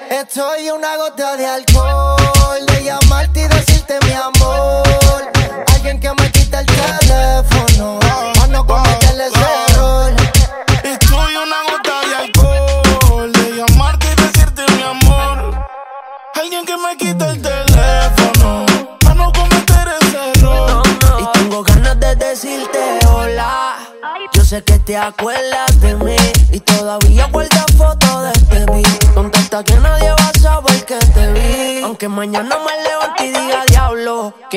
Estoy una gota de alcohol, de llamarte y decirte mi amor. Alguien que me quita el teléfono, para no cometerle ese error. Estoy una gota de alcohol, de llamarte y decirte mi amor. Alguien que me quita el teléfono, para no cometer ese error. Y tengo ganas de decirte hola. Yo sé que te acuerdas de mí y todavía guardas fotos de este beat. Contesta que nadie va a saber que te vi, aunque mañana me levante y diga diablo.